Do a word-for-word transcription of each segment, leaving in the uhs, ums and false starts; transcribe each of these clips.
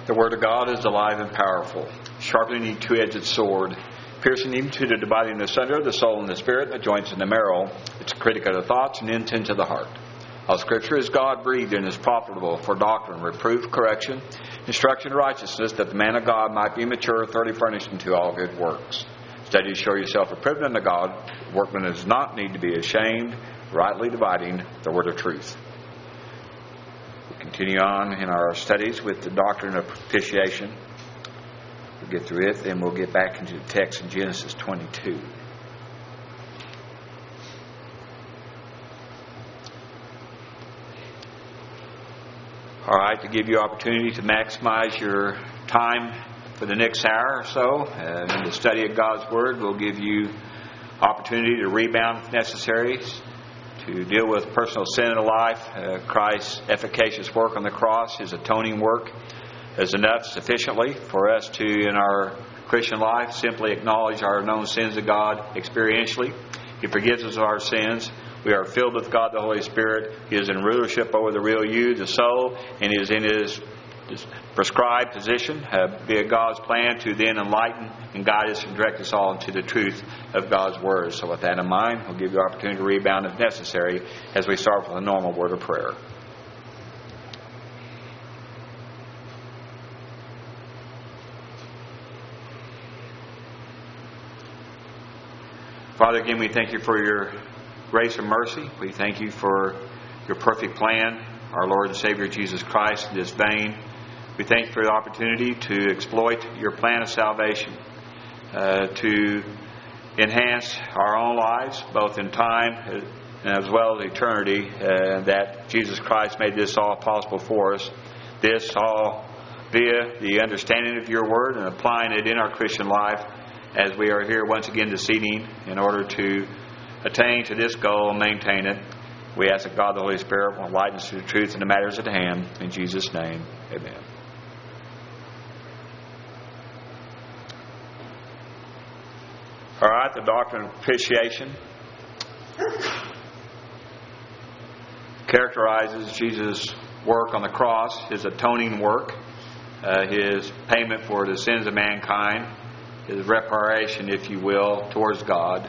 The Word of God is alive and powerful, sharper than any two-edged sword, piercing even to the dividing asunder of the soul and the spirit, the joints and the marrow. It's a critic of the thoughts and intent of the heart. All Scripture is God-breathed and is profitable for doctrine, reproof, correction, instruction in righteousness, that the man of God might be mature, thoroughly furnished unto all good works. Study to show yourself approved unto God, a workman does not need to be ashamed, rightly dividing the word of truth. We'll continue on in our studies with the doctrine of propitiation. We'll get through it, then we'll get back into the text in Genesis twenty-two. All right, to give you opportunity to maximize your time for the next hour or so uh, in the study of God's Word, we'll give you opportunity to rebound if necessary, to deal with personal sin in life. Uh, Christ's efficacious work on the cross, His atoning work, is enough sufficiently for us to, in our Christian life, simply acknowledge our known sins of God experientially. He forgives us of our sins. We are filled with God the Holy Spirit. He is in rulership over the real you, the soul, and He is in His prescribed position, uh, via God's plan, to then enlighten and guide us and direct us all into the truth of God's Word. So with that in mind, we'll give you opportunity to rebound if necessary as we start with a normal word of prayer. Father, again, we thank You for Your grace and mercy. We thank You for Your perfect plan, our Lord and Savior Jesus Christ, in this vein. We thank You for the opportunity to exploit Your plan of salvation, uh, to enhance our own lives, both in time as well as eternity, uh, that Jesus Christ made this all possible for us. This all via the understanding of Your Word and applying it in our Christian life, as we are here once again this evening in order to attain to this goal and maintain it. We ask that God the Holy Spirit will enlighten us to the truth in the matters at hand. In Jesus' name, amen. All right, the doctrine of propitiation characterizes Jesus' work on the cross, His atoning work, uh, His payment for the sins of mankind, His reparation, if you will, towards God,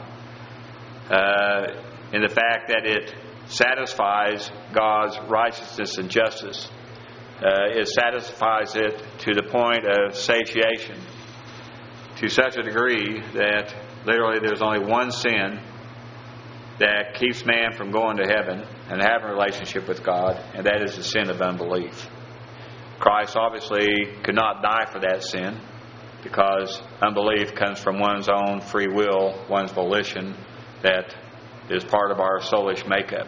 uh, in the fact that it satisfies God's righteousness and justice. Uh, it satisfies it to the point of satiation, to such a degree that literally there's only one sin that keeps man from going to heaven and having a relationship with God, and that is the sin of unbelief. Christ obviously could not die for that sin, because unbelief comes from one's own free will, one's volition, that is part of our soulish makeup.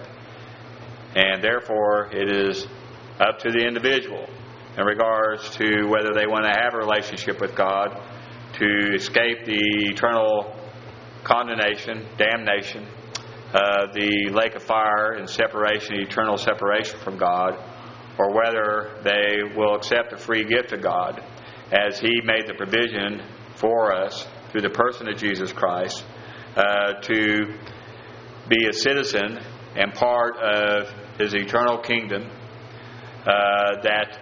And therefore, it is up to the individual in regards to whether they want to have a relationship with God, to escape the eternal condemnation, damnation, uh, the lake of fire and separation, eternal separation from God, or whether they will accept the free gift of God, as He made the provision for us through the person of Jesus Christ, uh, to be a citizen and part of His eternal kingdom, uh, that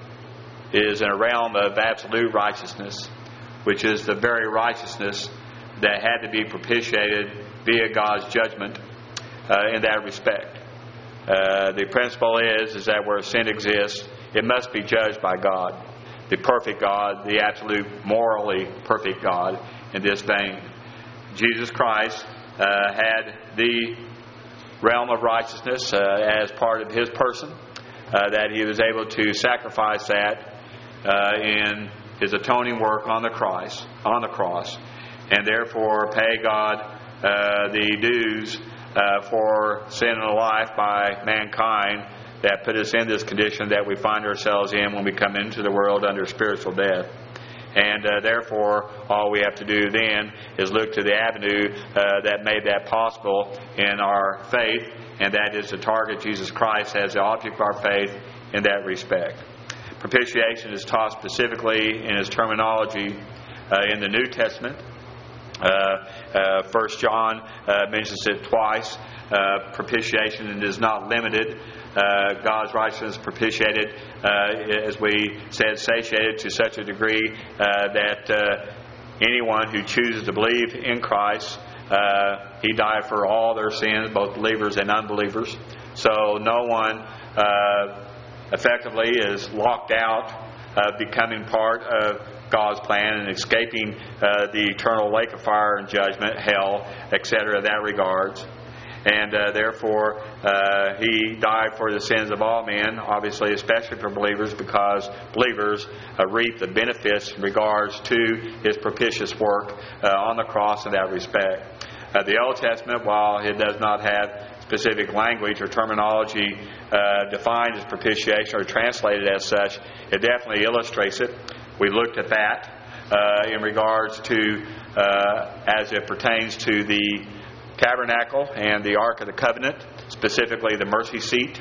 is in a realm of absolute righteousness, which is the very righteousness that had to be propitiated via God's judgment uh, in that respect. Uh, the principle is, is that where sin exists, it must be judged by God, the perfect God, the absolute morally perfect God in this vein. Jesus Christ uh, had the realm of righteousness uh, as part of His person, uh, that He was able to sacrifice that uh, in His atoning work on the cross, on the cross, and therefore pay God uh, the dues uh, for sin in life by mankind that put us in this condition that we find ourselves in when we come into the world under spiritual death. And uh, therefore, all we have to do then is look to the avenue uh, that made that possible in our faith, and that is to target Jesus Christ as the object of our faith in that respect. Propitiation is taught specifically in its terminology uh, in the New Testament. Uh, uh, First John uh, mentions it twice. uh, propitiation and is not limited. Uh, God's righteousness propitiated, uh, as we said, satiated to such a degree uh, that uh, anyone who chooses to believe in Christ, uh, He died for all their sins, both believers and unbelievers. So no one uh, effectively is locked out of becoming part of God's plan and escaping uh, the eternal lake of fire and judgment, hell, et cetera, in that regards. And uh, therefore, uh, He died for the sins of all men, obviously, especially for believers, because believers uh, reap the benefits in regards to His propitious work uh, on the cross in that respect. Uh, the Old Testament, while it does not have specific language or terminology uh, defined as propitiation or translated as such, it definitely illustrates it. We looked at that uh, in regards to, uh, as it pertains to the tabernacle and the Ark of the Covenant, specifically the mercy seat,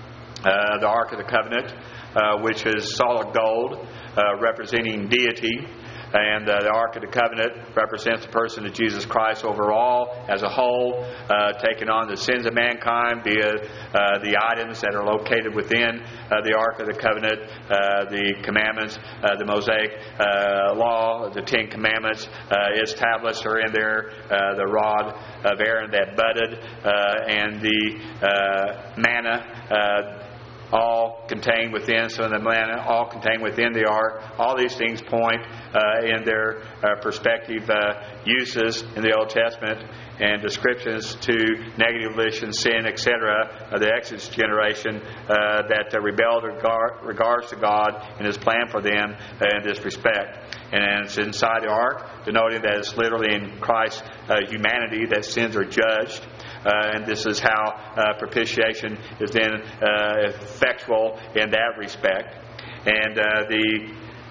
uh, the Ark of the Covenant, uh, which is solid gold, uh, representing deity. And uh, the Ark of the Covenant represents the person of Jesus Christ overall, as a whole, uh, taking on the sins of mankind via uh, the items that are located within uh, the Ark of the Covenant, uh, the commandments, uh, the Mosaic uh, law, the Ten Commandments. Uh, its tablets are in there, uh, the rod of Aaron that budded, uh, and the uh, manna. Uh, all contained within, so the manna, all contained within the ark. All these things point uh, in their uh, perspective uh, uses in the Old Testament and descriptions to negative volition, sin, et cetera, of the Exodus generation uh, that uh, rebelled regard, regards to God and His plan for them uh, in this respect. And it's inside the ark, denoting that it's literally in Christ's uh, humanity that sins are judged. Uh, and this is how uh, propitiation is then uh, effectual in that respect. And uh, the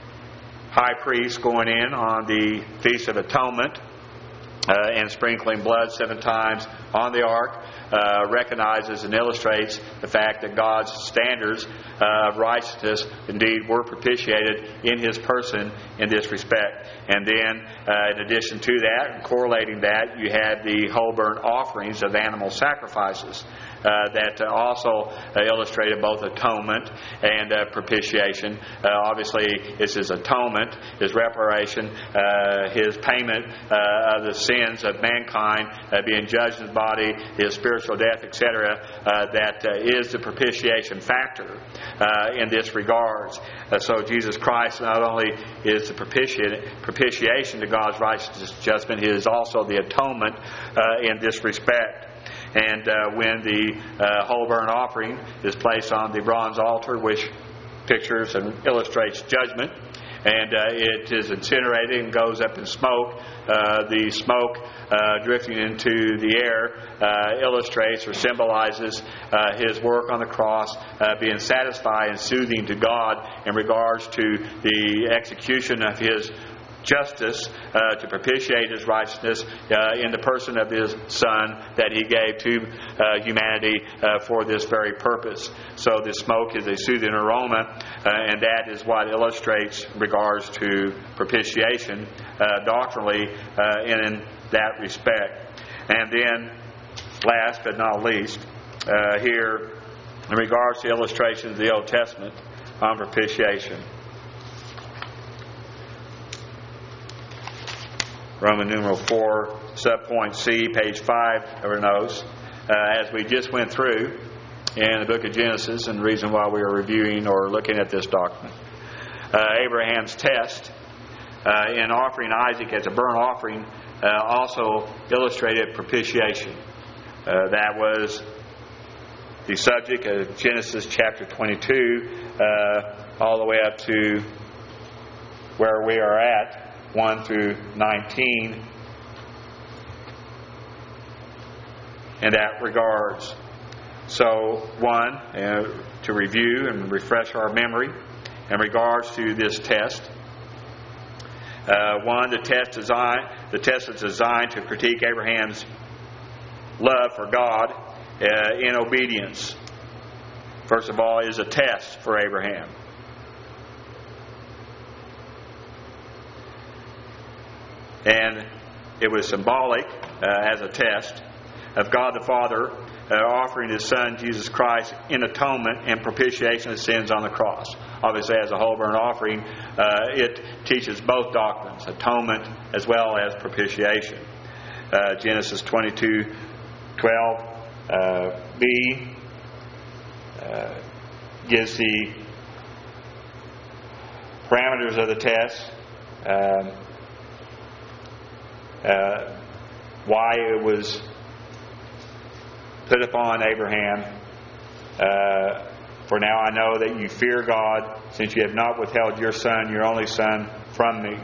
high priest going in on the Feast of Atonement uh, and sprinkling blood seven times on the ark uh, recognizes and illustrates the fact that God's standards uh, of righteousness indeed were propitiated in His person in this respect. And then, uh, in addition to that, and correlating that, you had the whole burnt offerings of animal sacrifices uh, that uh, also uh, illustrated both atonement and uh, propitiation. Uh, obviously, it's His atonement, His reparation, uh, His payment uh, of the sins of mankind, uh, being judged in His body, His spiritual death, et cetera, uh, that uh, is the propitiation factor uh, in this regards. Uh, so Jesus Christ not only is the propitiation, propitiation to God's righteous judgment, He is also the atonement uh, in this respect. And uh, when the uh, whole burnt offering is placed on the bronze altar, which pictures and illustrates judgment, and uh, it is incinerated and goes up in smoke, uh, the smoke uh, drifting into the air uh, illustrates or symbolizes uh, His work on the cross uh, being satisfied and soothing to God in regards to the execution of His justice uh, to propitiate His righteousness uh, in the person of His Son that He gave to uh, humanity uh, for this very purpose. So the smoke is a soothing aroma, uh, and that is what illustrates in regards to propitiation uh, doctrinally uh, in, in that respect. And then, last but not least, uh, here in regards to illustrations of the Old Testament on propitiation. Roman numeral four, subpoint C, page five of our notes. Uh, as we just went through in the book of Genesis, and the reason why we are reviewing or looking at this document. Uh, Abraham's test uh, in offering Isaac as a burnt offering uh, also illustrated propitiation. Uh, that was the subject of Genesis chapter twenty-two, uh, all the way up to where we are at, one through nineteen, in that regards. So, one, uh, to review and refresh our memory in regards to this test. Uh, one, the test design, the test is designed to critique Abraham's love for God uh, in obedience. First of all, is a test for Abraham. And it was symbolic uh, as a test of God the Father uh, offering His Son, Jesus Christ, in atonement and propitiation of sins on the cross. Obviously, as a whole burnt offering, uh, it teaches both doctrines, atonement as well as propitiation. Uh, Genesis twenty-two twelve uh, b uh, gives the parameters of the test, um, uh, why it was put upon Abraham. Uh, For now I know that you fear God, since you have not withheld your son, your only son, from me.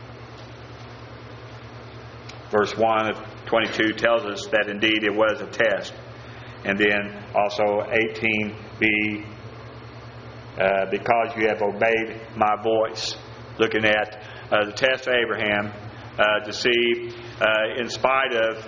Verse one of twenty-two tells us that indeed it was a test. And then also eighteen b, uh, because you have obeyed my voice. Looking at uh, the test of Abraham uh, to see, uh, in spite of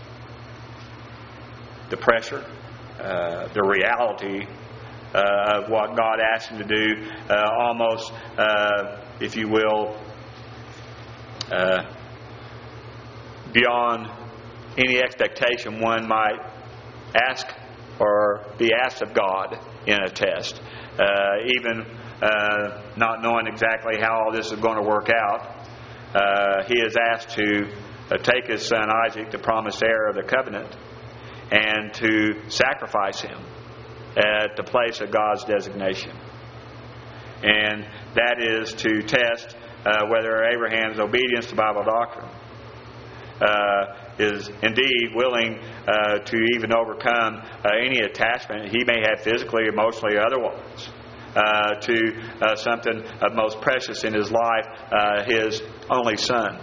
the pressure, uh, the reality Uh, of what God asked him to do, uh, almost, uh, if you will, uh, beyond any expectation one might ask or be asked of God in a test. Uh, even uh, not knowing exactly how all this is going to work out, uh, he is asked to uh, take his son Isaac, the promised heir of the covenant, and to sacrifice him at the place of God's designation. And that is to test uh, whether Abraham's obedience to Bible doctrine uh, is indeed willing uh, to even overcome uh, any attachment he may have physically, emotionally, or otherwise uh, to uh, something of most precious in his life, uh, his only son.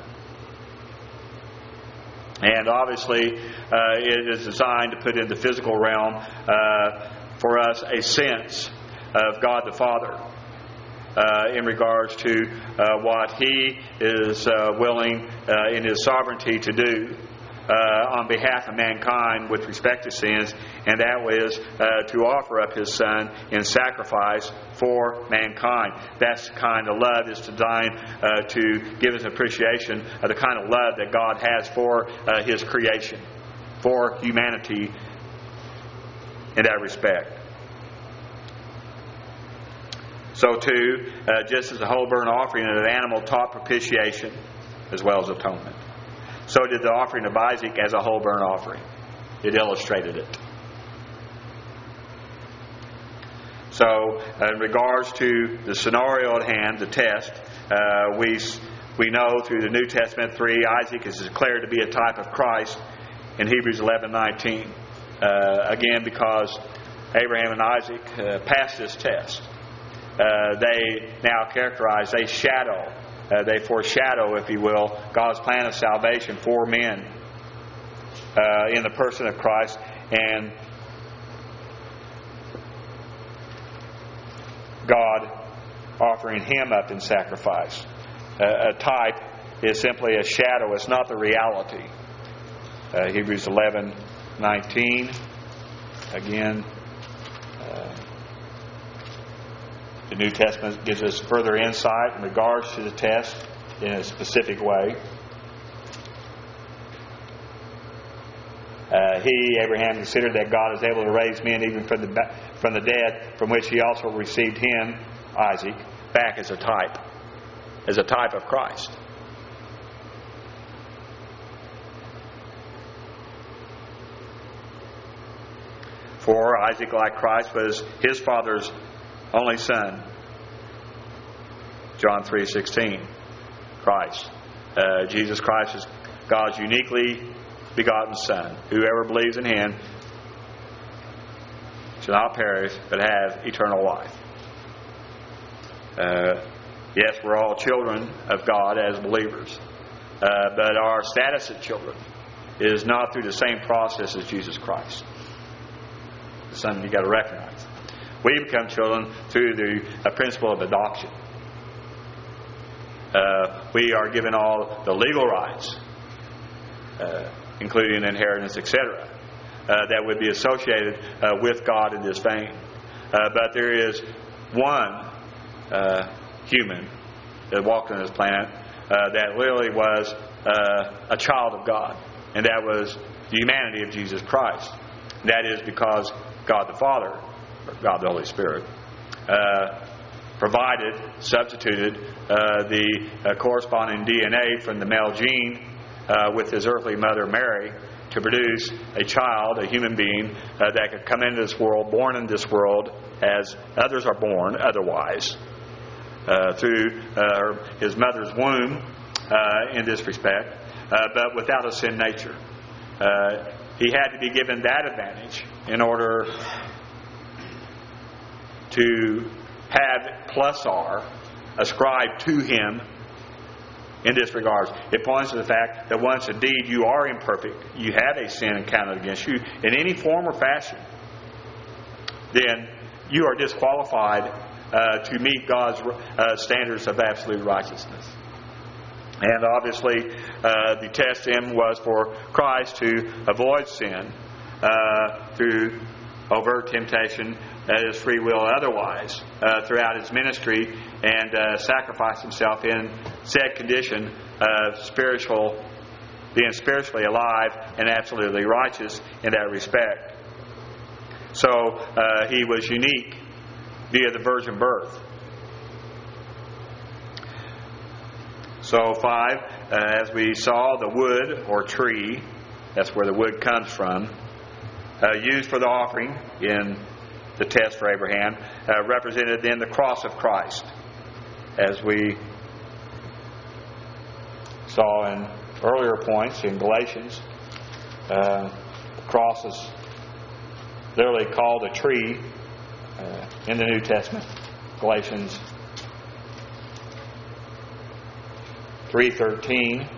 And obviously uh, it is designed to put in the physical realm uh, for us a sense of God the Father uh, in regards to uh, what He is uh, willing uh, in His sovereignty to do uh, on behalf of mankind with respect to sins, and that was uh, to offer up His Son in sacrifice for mankind. That's the kind of love that's designed uh, to give us appreciation of the kind of love that God has for uh, His creation, for humanity in that respect. So too, uh, just as the whole burnt offering of an animal taught propitiation as well as atonement, so did the offering of Isaac as a whole burnt offering. It illustrated it. So, in regards to the scenario at hand, the test, uh, we we know through the New Testament three, Isaac is declared to be a type of Christ in Hebrews eleven nineteen. Uh, again, because Abraham and Isaac uh, passed this test. Uh, they now characterize, they shadow, uh, they foreshadow, if you will, God's plan of salvation for men uh, in the person of Christ, and God offering Him up in sacrifice. Uh, a type is simply a shadow, it's not the reality. Uh, Hebrews eleven nineteen, again, uh, the New Testament gives us further insight in regards to the test in a specific way. Uh, he, Abraham, considered that God is able to raise men even from the from the dead, from which he also received him, Isaac, back as a type, as a type of Christ. For Isaac, like Christ, was his father's only son. John three sixteen. Christ. Uh, Jesus Christ is God's uniquely begotten Son. Whoever believes in Him shall not perish, but have eternal life. Uh, yes, we're all children of God as believers. Uh, but our status as children is not through the same process as Jesus Christ. It's something you've got to recognize. We become children through the uh, principle of adoption. Uh, we are given all the legal rights, uh, including inheritance, et cetera, uh, that would be associated uh, with God in this vein. Uh, but there is one uh, human that walked on this planet uh, that literally was uh, a child of God and that was the humanity of Jesus Christ. And that is because God the Father, or God the Holy Spirit, uh, provided, substituted uh, the uh, corresponding D N A from the male gene uh, with his earthly mother Mary to produce a child, a human being uh, that could come into this world, born in this world as others are born otherwise, uh, through uh, his mother's womb uh, in this respect, uh, but without a sin nature. Uh, he had to be given that advantage in order to have plus R ascribed to him in this regard. It points to the fact that once indeed you are imperfect, you have a sin counted against you in any form or fashion, then you are disqualified uh, to meet God's uh, standards of absolute righteousness. And obviously, uh, the test then was for Christ to avoid sin uh, through overt temptation, that is free will otherwise, uh, throughout his ministry, and uh, sacrifice himself in said condition of spiritual, being spiritually alive and absolutely righteous in that respect. So uh, he was unique via the virgin birth. So five, uh, as we saw, the wood or tree, that's where the wood comes from, uh, used for the offering in the test for Abraham, uh, represented then the cross of Christ, as we saw in earlier points in Galatians. Uh, the cross is literally called a tree uh, in the New Testament. Galatians three thirteen.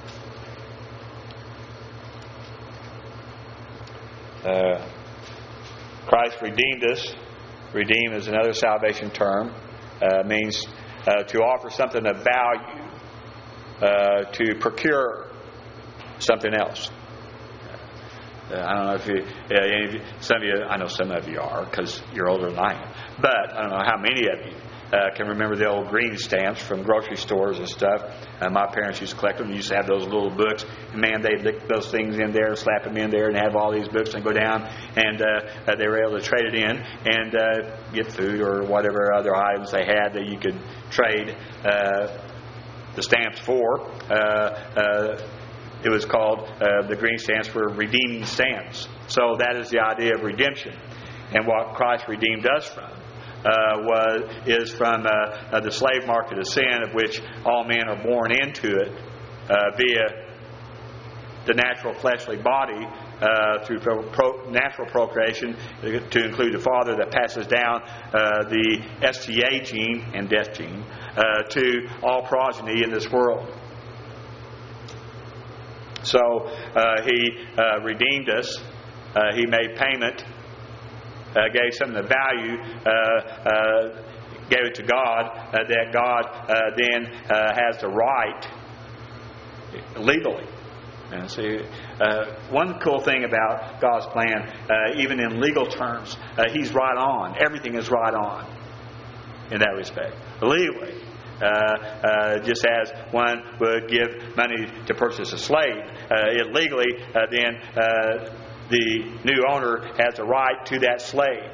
Uh, Christ redeemed us. Redeem is another salvation term. Uh, means uh, to offer something of value, uh, to procure something else. Uh, I don't know if you, uh, any of you, some of you, I know some of you are because you're older than I am, but I don't know how many of you uh, can remember the old green stamps from grocery stores and stuff. Uh, my parents used to collect them. They used to have those little books, and man, they'd lick those things in there, slap them in there, and have all these books and go down, and uh, they were able to trade it in and uh, get food or whatever other items they had that you could trade uh, the stamps for. Uh, uh, It was called, uh, the green stamps were redeeming stamps. So that is the idea of redemption. And what Christ redeemed us from uh, was is from uh, uh, the slave market of sin, of which all men are born into it uh, via the natural fleshly body, uh, through pro- pro- natural procreation, to include the father that passes down uh, the S T A gene and death gene uh, to all progeny in this world. So uh, he uh, redeemed us. Uh, he made payment. Uh, gave something of value. Uh, uh, gave it to God. Uh, that God uh, then uh, has the right legally. And see, uh, one cool thing about God's plan, uh, even in legal terms, uh, He's right on. Everything is right on in that respect. Legally. Uh, uh, just as one would give money to purchase a slave, uh, illegally, uh, then uh, the new owner has a right to that slave.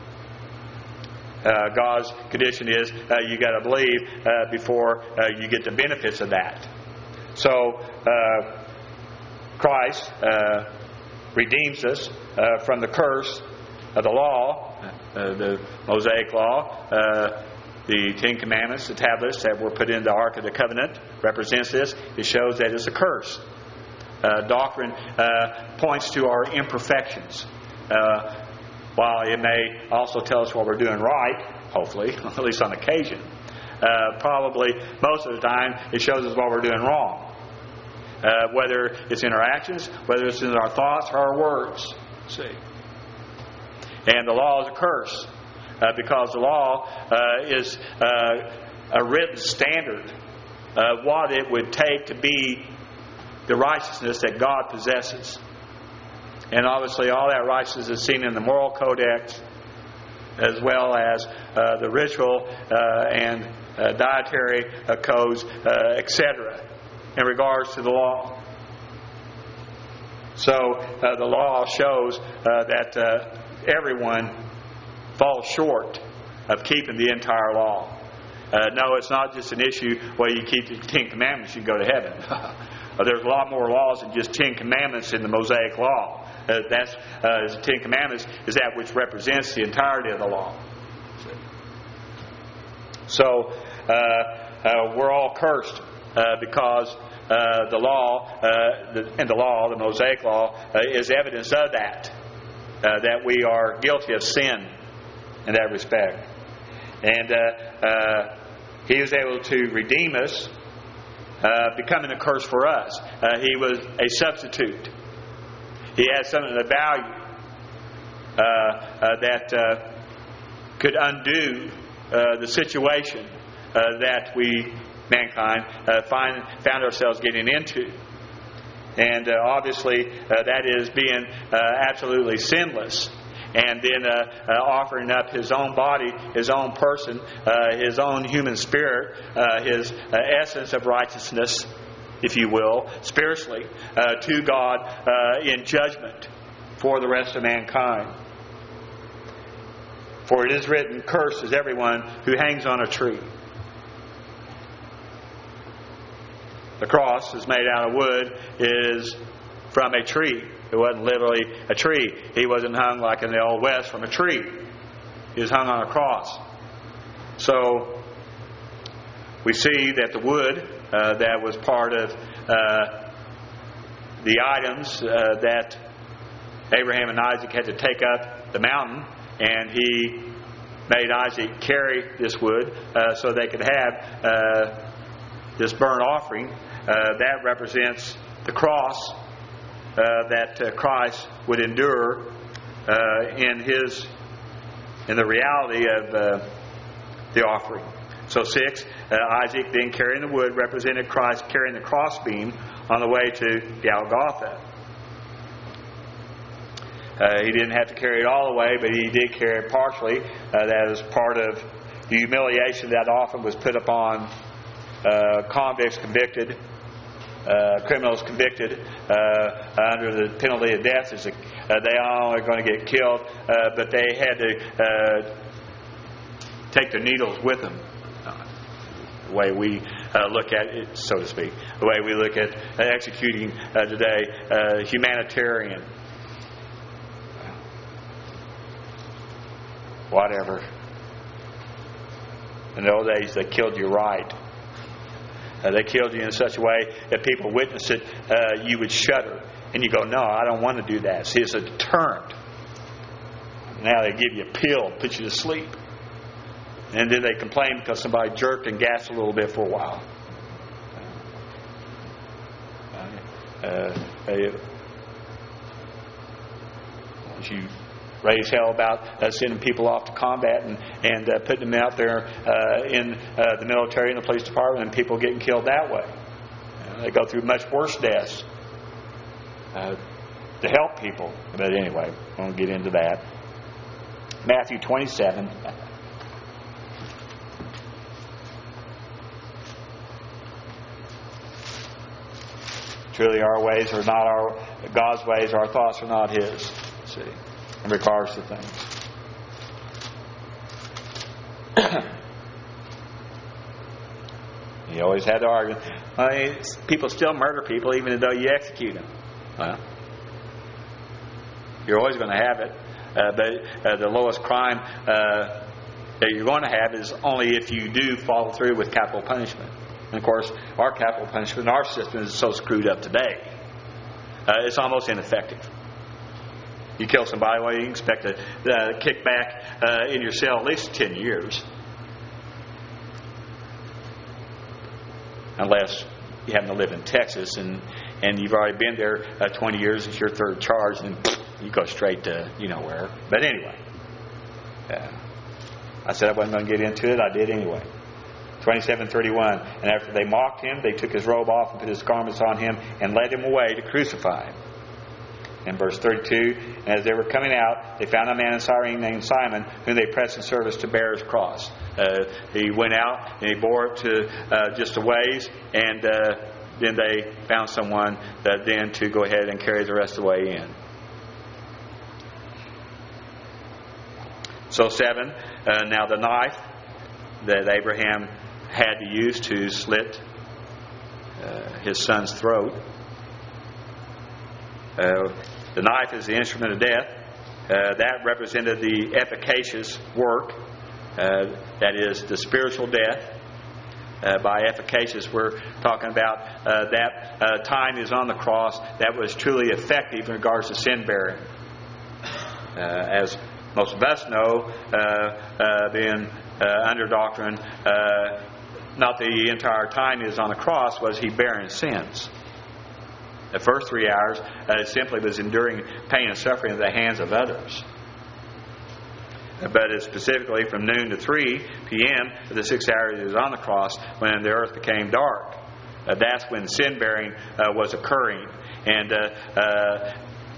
Uh, God's condition is uh, you got to believe uh, before uh, you get the benefits of that. So uh, Christ uh, redeems us uh, from the curse of the law, uh, the Mosaic law. Uh, The Ten Commandments, the tablets that were put in the Ark of the Covenant, represents this. It shows that it's a curse. Uh, doctrine uh, points to our imperfections. Uh, while it may also tell us what we're doing right, hopefully, at least on occasion, uh, probably most of the time it shows us what we're doing wrong. Uh, whether it's in our actions, whether it's in our thoughts or our words. See? And the law is a curse. Uh, because the law uh, is uh, a written standard of what it would take to be the righteousness that God possesses. And obviously all that righteousness is seen in the moral codex, as well as uh, the ritual uh, and uh, dietary uh, codes, uh, et cetera, in regards to the law. So uh, the law shows uh, that uh, everyone falls short of keeping the entire law. Uh, no, it's not just an issue where you keep the Ten Commandments, you go to heaven. There's a lot more laws than just Ten Commandments in the Mosaic Law. Uh, that's uh, the Ten Commandments is that which represents the entirety of the law. So uh, uh, we're all cursed uh, because uh, the law uh, the, and the law, the Mosaic Law, uh, is evidence of that. Uh, that we are guilty of sin in that respect. And uh, uh, He was able to redeem us, uh, becoming a curse for us. Uh, he was a substitute. He had something of value uh, uh, that uh, could undo uh, the situation uh, that we, mankind, uh, find, found ourselves getting into. And uh, obviously uh, that is being uh, absolutely sinless. And then uh, uh, offering up His own body, His own person, uh, His own human spirit, uh, His uh, essence of righteousness, if you will, spiritually, uh, to God uh, in judgment for the rest of mankind. For it is written, "Cursed is everyone who hangs on a tree." The cross is made out of wood, is from a tree. It wasn't literally a tree. He wasn't hung like in the Old West from a tree. He was hung on a cross. So we see that the wood uh, that was part of uh, the items uh, that Abraham and Isaac had to take up the mountain, and he made Isaac carry this wood uh, so they could have uh, this burnt offering. Uh, that represents the cross uh, that uh, Christ would endure uh, in his in the reality of uh, the offering. So six, uh, Isaac then carrying the wood represented Christ carrying the crossbeam on the way to Golgotha. Uh, he didn't have to carry it all the way, but he did carry it partially. Uh, that was part of the humiliation that often was put upon uh, convicts convicted, uh, criminals convicted uh, under the penalty of death. Is a, uh, they all are going to get killed, uh, but they had to uh, take their needles with them. The way we uh, look at it, so to speak, the way we look at uh, executing uh, today, uh, humanitarian. Whatever. In those days, they killed you right. Uh, they killed you in such a way that people witness it, uh, you would shudder. And you go, no, I don't want to do that. See, it's a deterrent. Now they give you a pill, put you to sleep. And then they complain because somebody jerked and gassed a little bit for a while. Uh, they, once you raise hell about uh, sending people off to combat and, and uh, putting them out there uh, in uh, the military and the police department, and people getting killed that way. Uh, they go through much worse deaths uh, to help people. But anyway, I won't get into that. Matthew twenty-seven. Truly our ways are not our, God's ways, our thoughts are not His. See, in regards to things. You always had to argue. I mean, people still murder people even though you execute them. Well, you're always going to have it. Uh, but uh, the lowest crime uh, that you're going to have is only if you do follow through with capital punishment. And of course, our capital punishment, our system is so screwed up today. Uh, it's almost ineffective. You kill somebody, well, you can expect a uh, kick back uh, in your cell at least ten years. Unless you happen to live in Texas and, and you've already been there uh, twenty years, it's your third charge, and you go straight to you know where. But anyway, uh, I said I wasn't going to get into it. I did anyway. twenty-seven thirty-one. And after they mocked him, they took his robe off and put his garments on him and led him away to crucify him. In verse thirty-two, and as they were coming out, they found a man in Cyrene named Simon, whom they pressed in service to bear his cross. Uh, he went out and he bore it to uh, just a ways, and uh, then they found someone that then to go ahead and carry the rest of the way in. So seven, uh, now the knife that Abraham had to use to slit uh, his son's throat. Uh, the knife is the instrument of death. Uh, that represented the efficacious work, uh, that is the spiritual death. Uh, by efficacious, we're talking about uh, that uh, time is on the cross that was truly effective in regards to sin bearing. Uh, as most of us know, uh, uh, being uh, under doctrine, uh, not the entire time he was on the cross was he bearing sins. The first three hours uh, simply was enduring pain and suffering at the hands of others. But it's specifically from noon to three p.m., the six hours he was on the cross, when the earth became dark. Uh, that's when sin bearing uh, was occurring. And uh, uh,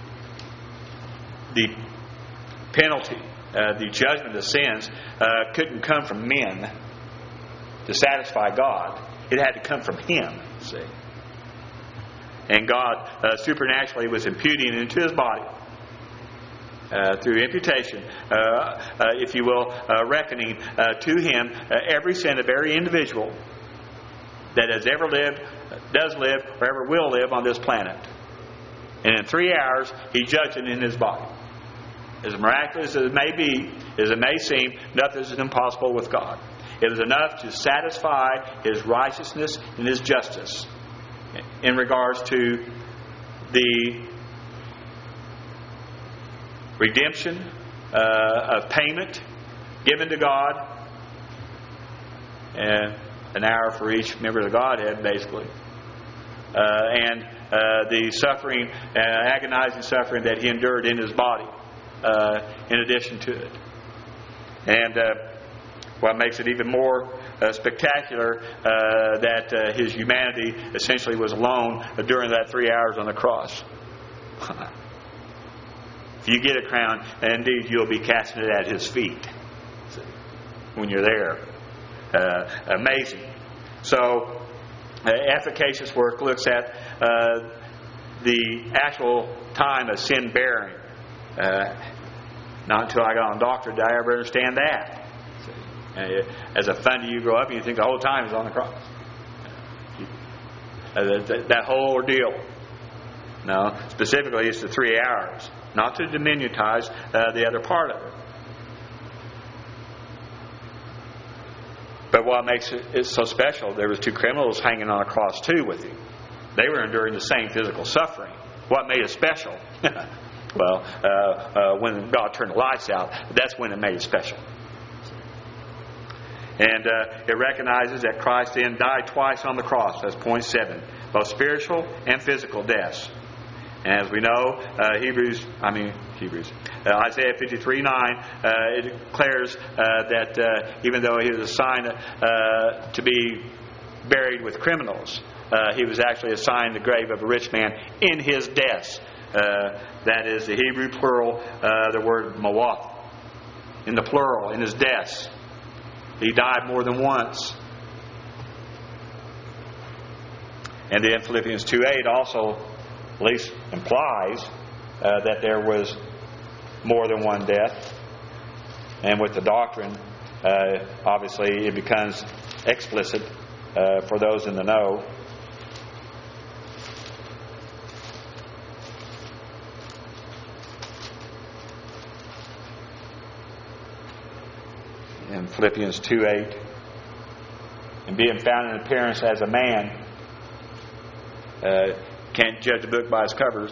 the penalty, uh, the judgment of sins, uh, couldn't come from men to satisfy God. It had to come from Him, see. And God uh, supernaturally was imputing into His body, uh, through imputation, uh, uh, if you will, uh, reckoning uh, to Him uh, every sin of every individual that has ever lived, does live, or ever will live on this planet. And in three hours, He judged it in His body. As miraculous as it may be, as it may seem, nothing is impossible with God. It was enough to satisfy His righteousness and His justice in regards to the redemption uh, of payment given to God, and an hour for each member of the Godhead, basically, uh, and uh, the suffering, uh, agonizing suffering that He endured in His body, uh, in addition to it. And uh, what makes it even more Uh, spectacular uh, that uh, His humanity essentially was alone during that three hours on the cross. If you get a crown, indeed you'll be casting it at His feet when you're there. Uh, amazing. So, uh, efficacious work looks at uh, the actual time of sin bearing. Uh, not until I got on doctorate did I ever understand that. As a fundy, you grow up and you think the whole time is on the cross. Uh, that, that whole ordeal. No, specifically it's the three hours. Not to diminutize uh, the other part of it. But what makes it, it so special, there was two criminals hanging on a cross too with Him. They were enduring the same physical suffering. What made it special? Well, uh, uh, when God turned the lights out, that's when it made it special. And uh, it recognizes that Christ then died twice on the cross. That's point seven. Both spiritual and physical deaths. And as we know, uh, Hebrews, I mean, Hebrews, uh, Isaiah fifty-three nine, uh, it declares uh, that uh, even though He was assigned uh, to be buried with criminals, uh, He was actually assigned the grave of a rich man in His deaths. Uh, that is the Hebrew plural, uh, the word mawath. In the plural, in His deaths. He died more than once. And then Philippians two eight also at least implies uh, that there was more than one death. And with the doctrine, uh, obviously it becomes explicit uh, for those in the know. In Philippians two eight, and being found in appearance as a man, uh, can't judge a book by its covers.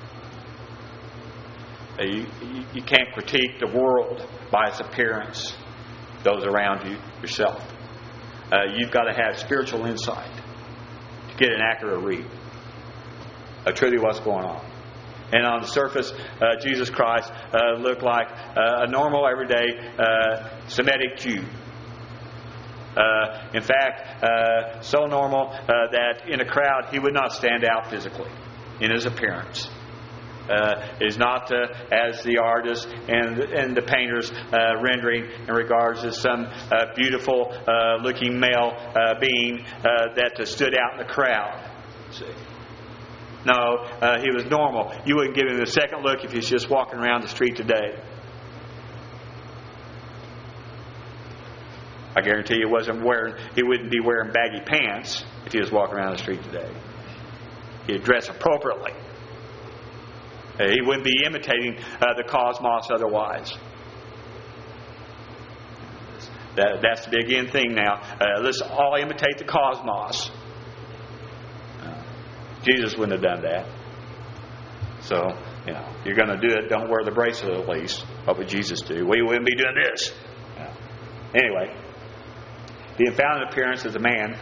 Uh, you, you can't critique the world by its appearance, those around you, yourself. Uh, you've got to have spiritual insight to get an accurate read of truly what's going on. And on the surface, uh, Jesus Christ uh, looked like uh, a normal, everyday uh, Semitic Jew. Uh, in fact, uh, so normal uh, that in a crowd He would not stand out physically in His appearance. Uh, is not uh, as the artists and, and the painters uh, rendering in regards to some uh, beautiful uh, looking male uh, being uh, that stood out in the crowd. See? No, uh, he was normal. You wouldn't give him a second look if he's just walking around the street today. I guarantee you, wasn't wearing. He wouldn't be wearing baggy pants if he was walking around the street today. He'd dress appropriately. Uh, he wouldn't be imitating uh, the cosmos otherwise. That, that's the big end thing now. Uh, let's all imitate the cosmos. Uh, Jesus wouldn't have done that. So, you know, you're going to do it, don't wear the bracelet at least. What would Jesus do? We wouldn't be doing this. Uh, anyway, being found in appearance as a man,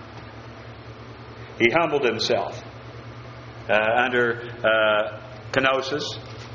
he humbled himself uh, under uh, kenosis.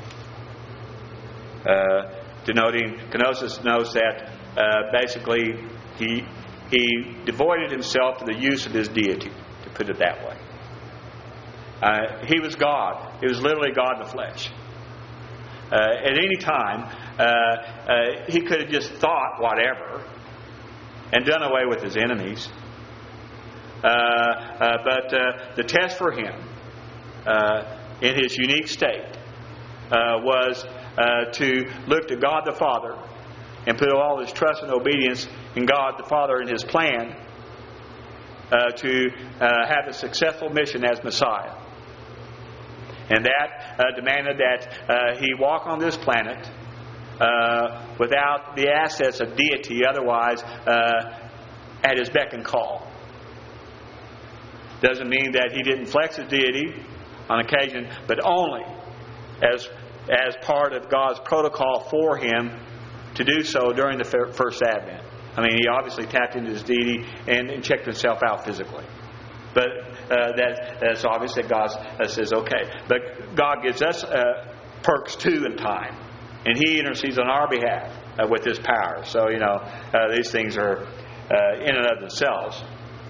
Uh, denoting, kenosis knows that Uh, basically, he he devoided himself to the use of his deity, to put it that way. Uh, he was God. He was literally God in the flesh. Uh, at any time, uh, uh, he could have just thought whatever and done away with his enemies. Uh, uh, but uh, the test for him, uh, in his unique state, uh, was uh, to look to God the Father and put all his trust and obedience in God the Father and His plan uh, to uh, have a successful mission as Messiah. And that uh, demanded that uh, he walk on this planet uh, without the assets of deity, otherwise uh, at his beck and call. Doesn't mean that he didn't flex his deity on occasion, but only as as part of God's protocol for him to do so during the first advent. I mean, he obviously tapped into his deity and, and checked himself out physically. But uh, that, that's obvious that God uh, says, okay. But God gives us uh, perks too in time. And He intercedes on our behalf uh, with His power. So, you know, uh, these things are uh, in and of themselves.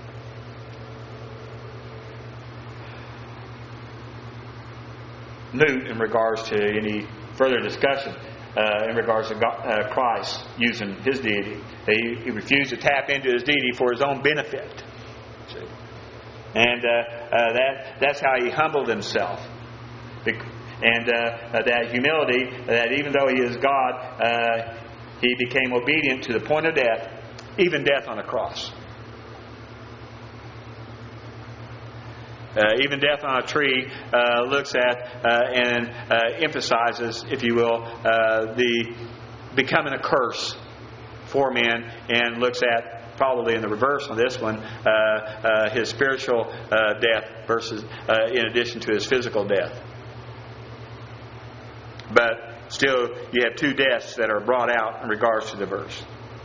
Moot in regards to any further discussion. Uh, in regards to God, uh, Christ using His deity. He, he refused to tap into His deity for His own benefit. See? And uh, uh, that that's how He humbled Himself. And uh, that humility, that even though He is God, uh, He became obedient to the point of death, even death on a cross. Uh, even death on a tree uh, looks at uh, and uh, emphasizes, if you will, uh, the becoming a curse for men, and looks at, probably in the reverse on this one, uh, uh, his spiritual uh, death versus uh, in addition to his physical death. But still, you have two deaths that are brought out in regards to the verse.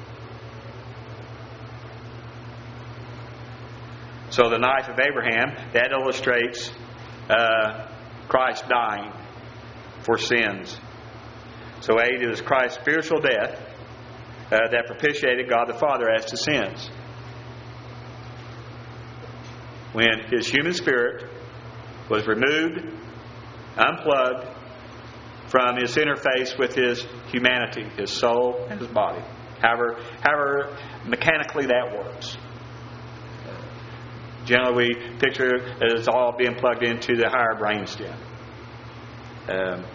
So the knife of Abraham, that illustrates uh, Christ dying for sins. So eight is Christ's spiritual death uh, that propitiated God the Father as to sins. When His human spirit was removed, unplugged from His interface with His humanity, His soul and His body. However, however mechanically that works. Generally, we picture it as all being plugged into the higher brainstem. Um,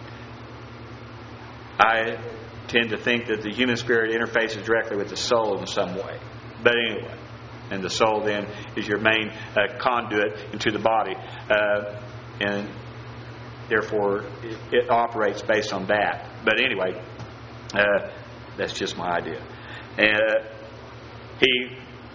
I tend to think that the human spirit interfaces directly with the soul in some way. But anyway, and the soul then is your main uh, conduit into the body. Uh, and therefore, it, it operates based on that. But anyway, uh, that's just my idea. And uh, he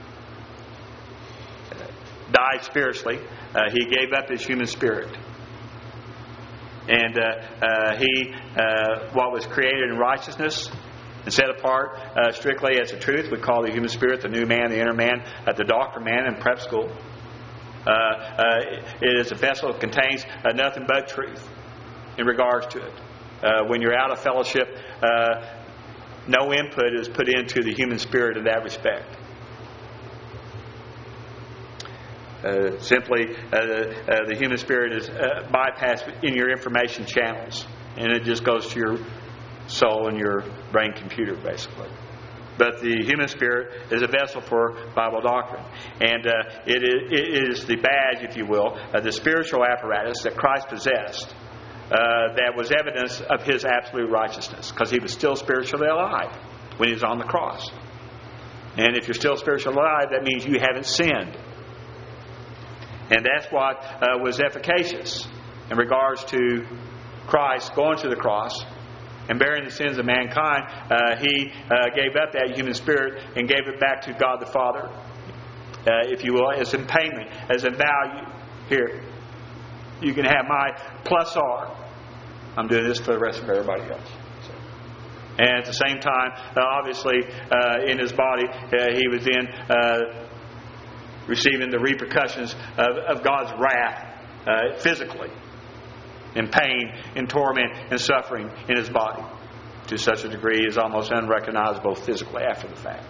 died spiritually. Uh, he gave up his human spirit. And uh, uh, he, uh, what was created in righteousness and set apart uh, strictly as the truth, we call the human spirit the new man, the inner man, uh, the doctor man in prep school. Uh, uh, it is a vessel that contains uh, nothing but truth in regards to it. Uh, when you're out of fellowship, uh, no input is put into the human spirit in that respect. Uh, simply, uh, uh, the human spirit is uh, bypassed in your information channels, and it just goes to your soul and your brain computer, basically. But the human spirit is a vessel for Bible doctrine. And uh, it, is, it is the badge, if you will, of the spiritual apparatus that Christ possessed uh, that was evidence of His absolute righteousness, because He was still spiritually alive when He was on the cross. And if you're still spiritually alive, that means you haven't sinned. And that's what uh, was efficacious in regards to Christ going to the cross and bearing the sins of mankind. Uh, he uh, gave up that human spirit and gave it back to God the Father, uh, if you will, as in payment, as in value. Here, you can have my plus R. I'm doing this for the rest of everybody else. So. And at the same time, uh, obviously, uh, in His body, uh, He was then uh, receiving the repercussions of, of God's wrath uh, physically, in pain, in torment, and suffering in His body, to such a degree is almost unrecognizable physically after the fact.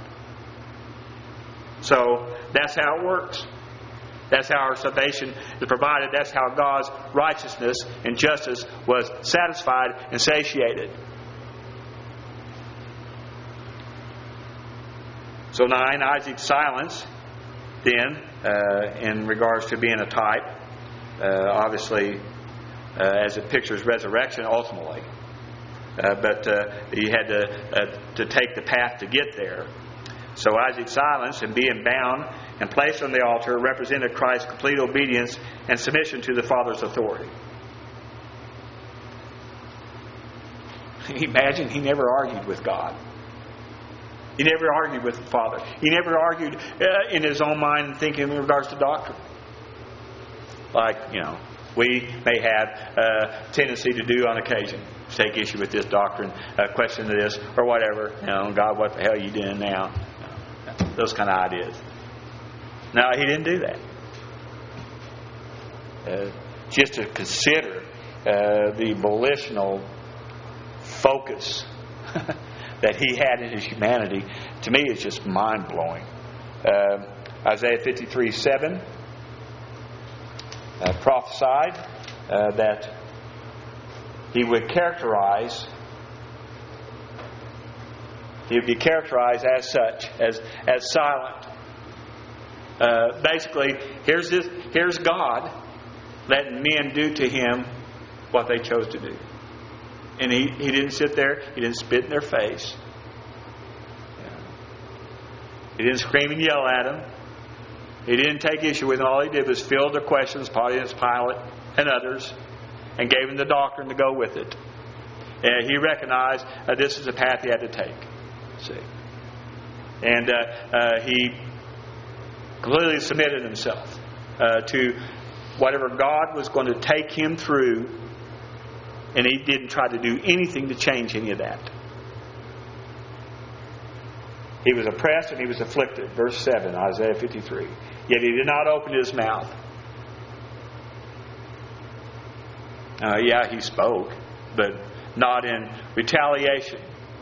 So that's how it works. That's how our salvation is provided. That's how God's righteousness and justice was satisfied and satiated. So nine, Isaac's silence, then, uh, in regards to being a type, uh, obviously, uh, as it pictures resurrection ultimately. Uh, but uh, he had to, uh, to take the path to get there. So Isaac's silence and being bound and placed on the altar represented Christ's complete obedience and submission to the Father's authority. Imagine he never argued with God. He never argued with the Father. He never argued uh, in his own mind and thinking in regards to doctrine. Like, you know, we may have a tendency to do on occasion. Take issue with this doctrine, uh, question this, or whatever. You know, God, what the hell are you doing now? You know, those kind of ideas. No, he didn't do that. Uh, just to consider uh, the volitional focus that he had in his humanity, to me, is just mind-blowing. Uh, Isaiah fifty-three seven uh, prophesied uh, that he would characterize, he would be characterized as such, as as silent. Uh, basically, here's this, here's God letting men do to him what they chose to do. And he, he didn't sit there, he didn't spit in their face. He didn't scream and yell at them. He didn't take issue with them. All he did was field their questions, Pontius Pilate and others, and gave them the doctrine to go with it. And he recognized uh, this is the path he had to take. See, and uh, uh, he completely submitted himself uh, to whatever God was going to take him through, and he didn't try to do anything to change any of that. He was oppressed and he was afflicted. Verse seven, Isaiah fifty-three. Yet he did not open his mouth. Uh, yeah, he spoke, but not in retaliation,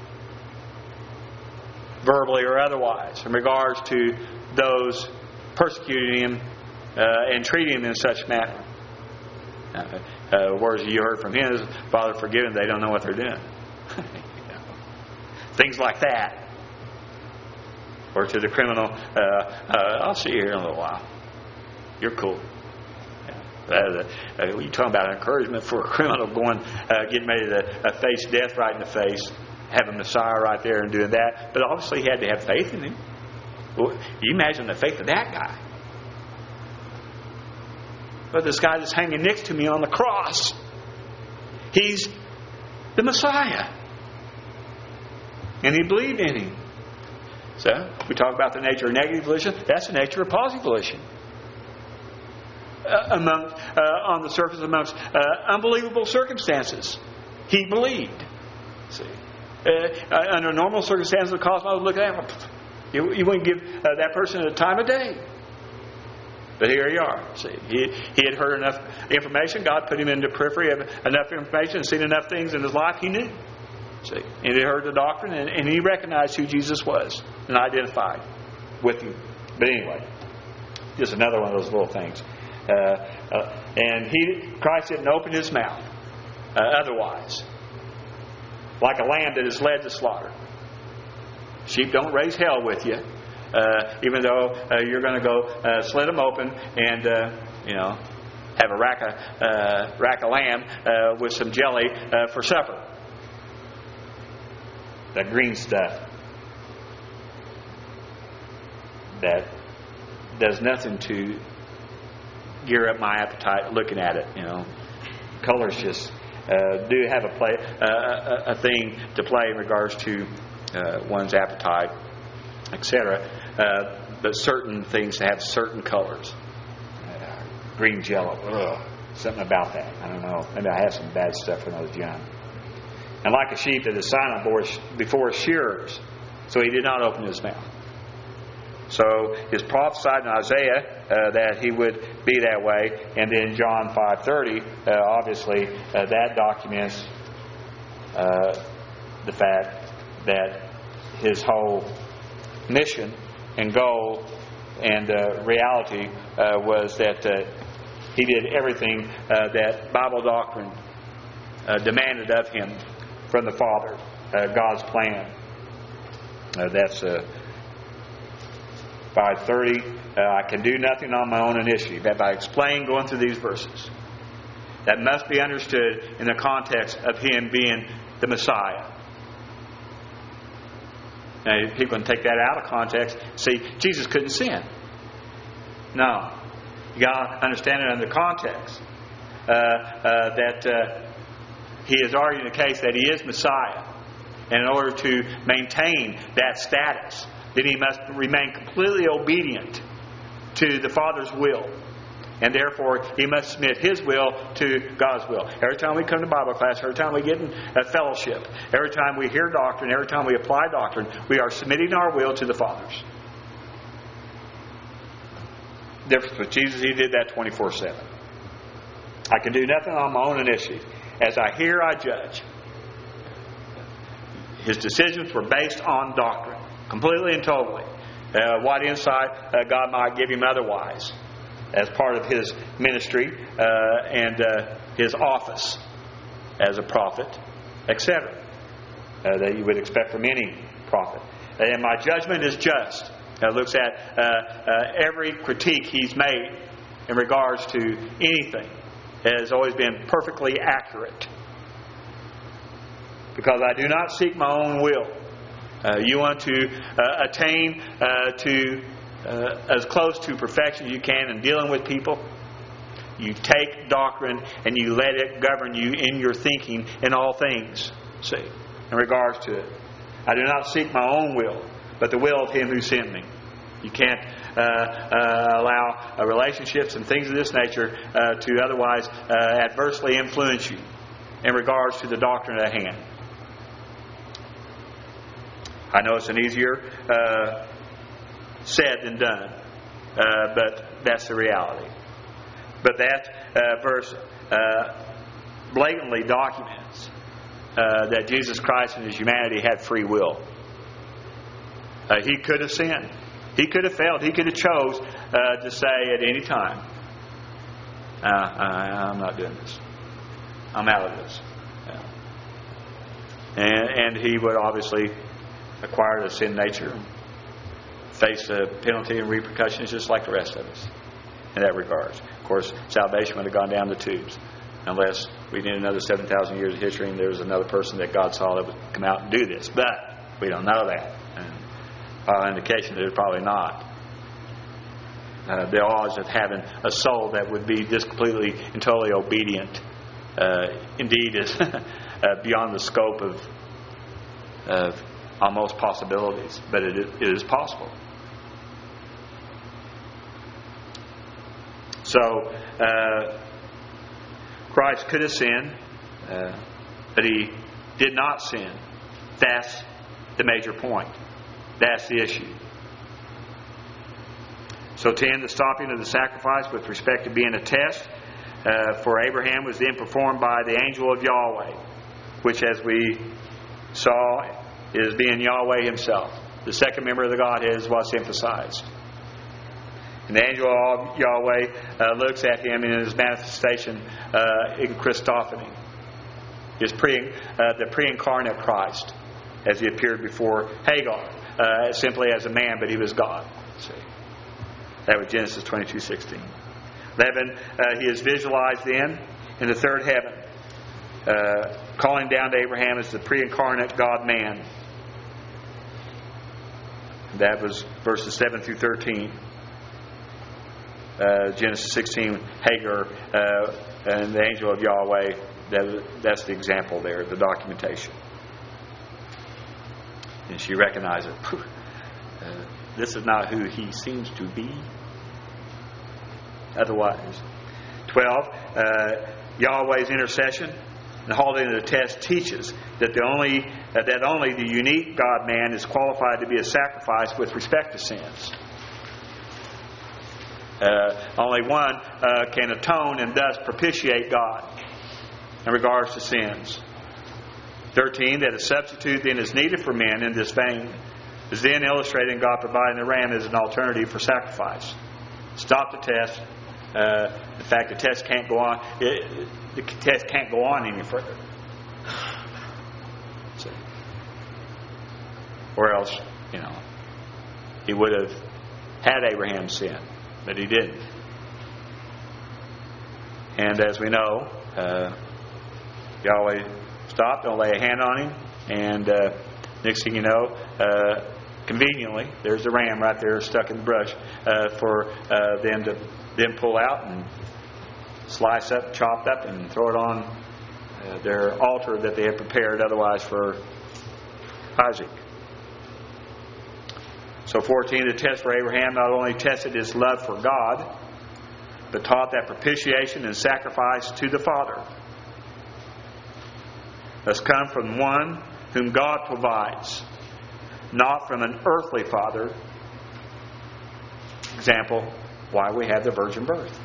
verbally or otherwise, in regards to those persecuting him uh, and treating him in such manner. Uh, uh, words you heard from him is, Father, forgive them, they don't know what they're doing. You know, things like that. Or to the criminal, uh, uh, I'll see you here in a little while. You're cool. Yeah. Uh, uh, you're talking about encouragement for a criminal going, uh, getting ready to uh, face death right in the face, having Messiah right there and doing that. But obviously he had to have faith in him. Well, you imagine the faith of that guy. But this guy that's hanging next to me on the cross, he's the Messiah. And he believed in him. So, we talk about the nature of negative volition. That's the nature of positive volition. Uh, among, uh, on the surface, amongst uh, unbelievable circumstances, he believed. See, uh, under normal circumstances, the cosmos would look at him. You, you wouldn't give uh, that person a time of day. But here you are. See, he he had heard enough information. God put him in the periphery of enough information and seen enough things in his life he knew. See, and he heard the doctrine, and, and he recognized who Jesus was and identified with him. But anyway, just another one of those little things. Uh, uh, and he, Christ didn't open his mouth uh, otherwise, like a lamb that is led to slaughter, Sheep don't raise hell with you. Uh, even though uh, you're going to go uh, slit them open and, uh, you know, have a rack of, uh, rack of lamb uh, with some jelly uh, for supper. That green stuff that does nothing to gear up my appetite looking at it. You know, colors just uh, do have a play uh, a, a thing to play in regards to uh, one's appetite, et cetera. Uh, but certain things have certain colors. Uh, green Jello, ugh, something about that. I don't know. Maybe I had some bad stuff when I was young. And like a sheep that is silent before shearers, so he did not open his mouth. So it's prophesied in Isaiah uh, that he would be that way, and then John five thirty, uh, obviously, uh, that documents uh, the fact that his whole mission and goal and uh, reality uh, was that uh, he did everything uh, that Bible doctrine uh, demanded of him from the Father, uh, God's plan. Uh, that's uh, five thirty. Uh, I can do nothing on my own initiative. That I explain going through these verses. That must be understood in the context of him being the Messiah. Now, people can take that out of context. See, Jesus couldn't sin. No. You got to understand it in the context. Uh, uh, that uh, he is arguing the case that he is Messiah. And in order to maintain that status, then he must remain completely obedient to the Father's will. And therefore, he must submit his will to God's will. Every time we come to Bible class, every time we get in a fellowship, every time we hear doctrine, every time we apply doctrine, we are submitting our will to the Father's. The difference with Jesus, he did that twenty-four seven. I can do nothing on my own initiative. As I hear, I judge. His decisions were based on doctrine, completely and totally. Uh, what insight uh, God might give him otherwise, as part of his ministry uh, and uh, his office as a prophet, et cetera, uh, that you would expect from any prophet. And my judgment is just. It looks at uh, uh, every critique he's made in regards to anything. It has always been perfectly accurate. Because I do not seek my own will. Uh, you want to uh, attain uh, to uh, as close to perfection as you can in dealing with people. You take doctrine and you let it govern you in your thinking in all things. See, in regards to it. I do not seek my own will, but the will of Him who sent me. You can't uh, uh, allow uh, relationships and things of this nature uh, to otherwise uh, adversely influence you in regards to the doctrine at hand. I know it's an easier uh, said than done, uh, but that's the reality. But that uh, verse uh, blatantly documents uh, that Jesus Christ in His humanity had free will. Uh, he could have sinned. He could have failed. He could have chose uh, to say at any time, uh, I, I'm not doing this. I'm out of this. Yeah. And, and he would obviously acquire a sin nature and face the penalty and repercussions just like the rest of us in that regard. Of course, salvation would have gone down the tubes unless we need another seven thousand years of history and there's another person that God saw that would come out and do this. But we don't know that. And uh, indication that it's probably not. Uh, the odds of having a soul that would be just completely and totally obedient uh, indeed is uh, beyond the scope of of almost possibilities, but it, it is possible. So, uh, Christ could have sinned, uh, but He did not sin. That's the major point. That's the issue. So ten, the stopping of the sacrifice with respect to being a test uh, for Abraham was then performed by the angel of Yahweh, which as we saw is being Yahweh Himself. The second member of the Godhead is what's emphasized. And the angel of Yahweh uh, looks at Him in His manifestation uh, in Christophany. His pre, uh, the pre-incarnate Christ as He appeared before Hagar. uh, simply as a man, but he was God. See, that was Genesis twenty-two sixteen. eleven, uh, he is visualized then in the third heaven, uh, calling down to Abraham as the pre-incarnate God-man. That was verses seven through thirteen. Uh, Genesis sixteen, Hagar uh, and the angel of Yahweh. That, that's the example there, the documentation. And she recognized it. Uh, this is not who he seems to be. Otherwise. twelve, uh, Yahweh's intercession and hauled into the test teaches that the only uh, that only the unique God-man is qualified to be a sacrifice with respect to sins. Uh, only one uh, can atone and thus propitiate God in regards to sins. thirteen, that a substitute then is needed for men in this vein is then illustrating God providing the ram as an alternative for sacrifice. Stop the test. Uh, in fact, the test can't go on. It, the test can't go on any further. So, or else, you know, he would have had Abraham sin, but he didn't. And as we know, uh, Yahweh stopped, don't lay a hand on him, and uh, next thing you know, uh, conveniently, there's the ram right there stuck in the brush uh, for uh, them to then pull out and slice up, chop up, and throw it on uh, their altar that they had prepared otherwise for Isaac. So fourteen, the test for Abraham not only tested his love for God, but taught that propitiation and sacrifice to the Father must come from one whom God provides, not from an earthly father. Example, why we have the virgin birth.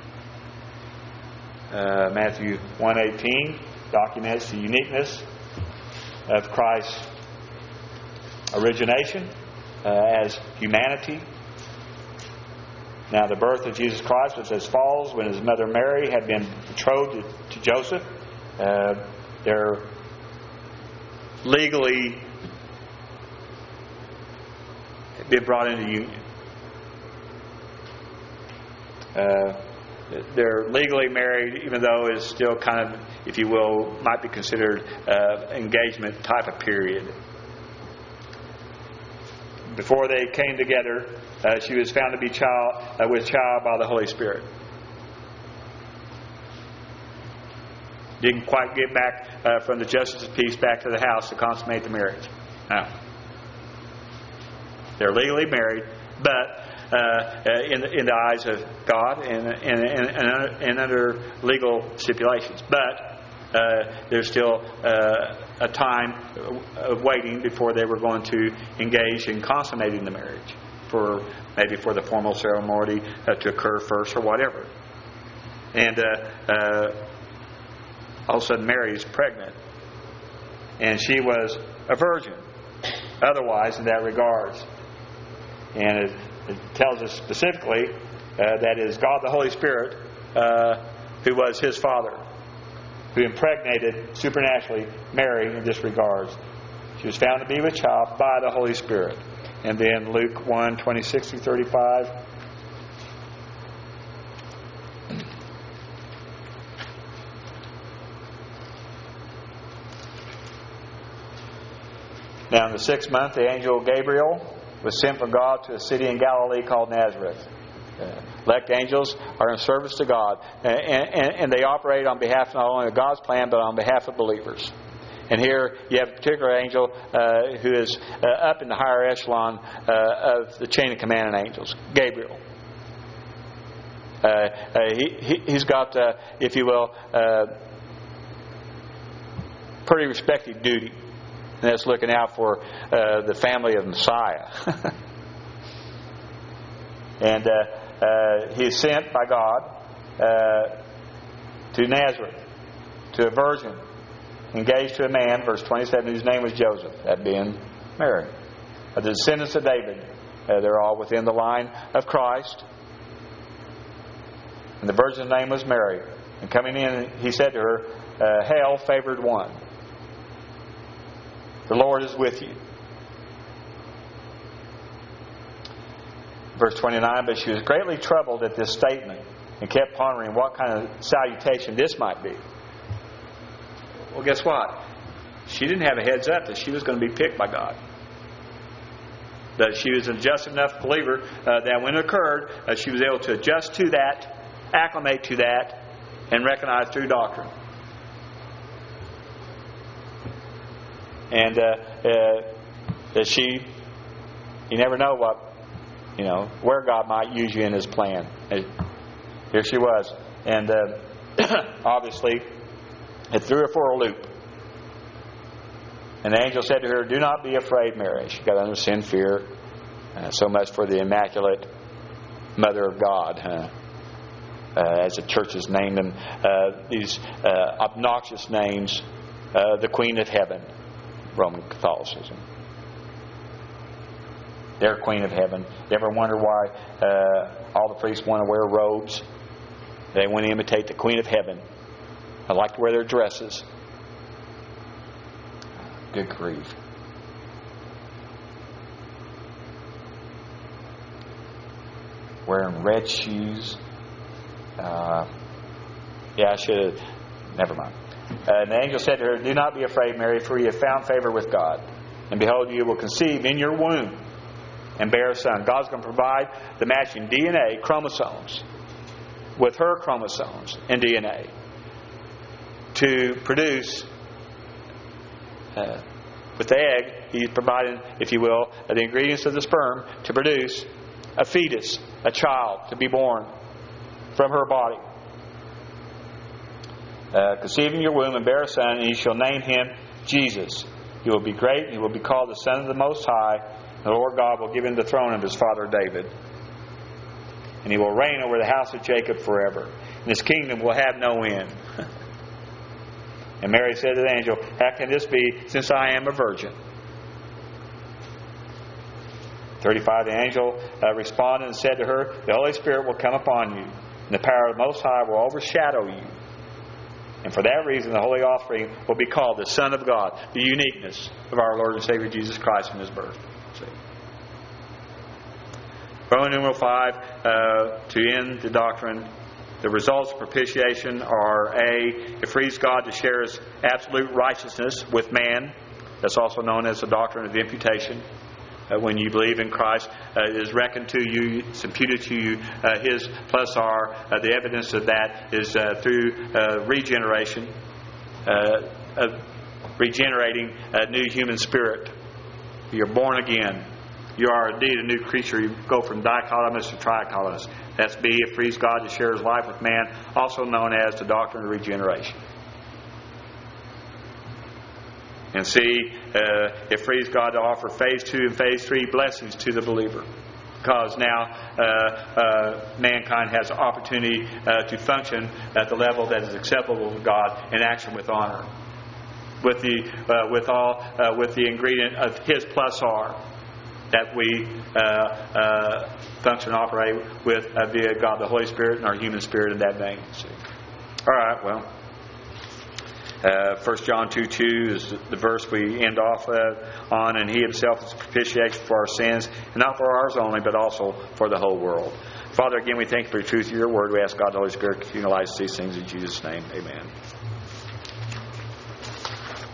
Uh, Matthew one eighteen documents the uniqueness of Christ's origination uh, as humanity. Now, the birth of Jesus Christ was as follows: when his mother Mary had been betrothed to, to Joseph, uh, they're legally been brought into union. Uh, they're legally married, even though it's still kind of, if you will, might be considered uh, engagement type of period. Before they came together, uh, she was found to be child uh, with child by the Holy Spirit. Didn't quite get back uh, from the justice of peace back to the house to consummate the marriage. No. They're legally married, but uh, in, the, in the eyes of God and, and, and, and, under, and under legal stipulations. But uh, there's still uh, a time of waiting before they were going to engage in consummating the marriage, for maybe for the formal ceremony uh, to occur first or whatever. And uh, uh, all of a sudden Mary is pregnant, and she was a virgin otherwise in that regards. And it, it tells us specifically uh, that it is God the Holy Spirit uh, who was his father, who impregnated supernaturally Mary in this regards. She was found to be with child by the Holy Spirit. And then Luke one twenty-six through thirty-five. Now in the sixth month, the angel Gabriel was sent from God to a city in Galilee called Nazareth. Uh, elect angels are in service to God, and, and, and they operate on behalf not only of God's plan, but on behalf of believers. And here you have a particular angel uh, who is uh, up in the higher echelon uh, of the chain of command and angels, Gabriel. Uh, uh, he, he, he's got, uh, if you will, uh, pretty respected duty. And that's looking out for uh, the family of Messiah. and uh, uh, he is sent by God uh, to Nazareth, to a virgin, engaged to a man, verse twenty-seven, whose name was Joseph, that being Mary. Of the descendants of David, uh, they're all within the line of Christ. And the virgin's name was Mary. And coming in, he said to her, uh, Hail, favored one. The Lord is with you. Verse twenty-nine, but she was greatly troubled at this statement and kept pondering what kind of salutation this might be. Well, guess what? She didn't have a heads up that she was going to be picked by God. That she was a just enough believer uh, that when it occurred, uh, she was able to adjust to that, acclimate to that, and recognize true doctrine. And uh, uh, that she, you never know what, you know, where God might use you in His plan. And here she was. And uh, obviously, it threw her for a loop. And the angel said to her, "Do not be afraid, Mary." She got under sin, fear. Uh, so much for the Immaculate Mother of God, huh? Uh, as the churches named them. Uh, these uh, obnoxious names. Uh, the Queen of Heaven, Roman Catholicism. Their Queen of Heaven. You ever wonder why uh, all the priests want to wear robes? They want to imitate the Queen of Heaven. They like to wear their dresses. Good grief. Wearing red shoes. Uh, yeah, I should have. Never mind. Uh, and the angel said to her, "Do not be afraid, Mary, for you have found favor with God. And behold, you will conceive in your womb and bear a son." God's going to provide the matching D N A, chromosomes, with her chromosomes and D N A to produce, uh, with the egg, He's providing, if you will, the ingredients of the sperm to produce a fetus, a child to be born from her body. Uh, conceive in your womb and bear a son, and you shall name him Jesus. He will be great, and he will be called the Son of the Most High. And the Lord God will give him the throne of his father David. And he will reign over the house of Jacob forever. And his kingdom will have no end. And Mary said to the angel, "How can this be, since I am a virgin?" thirty-five, the angel uh, responded and said to her, "The Holy Spirit will come upon you, and the power of the Most High will overshadow you. And for that reason, the Holy Offspring will be called the Son of God," the uniqueness of our Lord and Savior Jesus Christ in His birth. See? Roman numeral five, uh, to end the doctrine, the results of propitiation are A, it frees God to share His absolute righteousness with man. That's also known as the doctrine of imputation. Uh, when you believe in Christ, uh, it is reckoned to you, it's imputed to you, uh, His plus our. Uh, the evidence of that is uh, through uh, regeneration, uh, uh, regenerating a new human spirit. You're born again. You are indeed a new creature. You go from dichotomous to trichotomous. That's B, it frees God to share His life with man, also known as the doctrine of regeneration. And C, uh, it frees God to offer phase two and phase three blessings to the believer. Because now uh, uh, mankind has the opportunity uh, to function at the level that is acceptable to God in action with honor. With the uh, with all uh, with the ingredient of His plus R, that we uh, uh, function and operate with uh, via God the Holy Spirit and our human spirit in that vein. See? All right, well. Uh, First John two two is the verse we end off uh, on, and He Himself is propitiation for our sins, and not for ours only, but also for the whole world. Father, again, we thank You for the truth of Your word. We ask God the Holy Spirit to utilize these things in Jesus' name. Amen.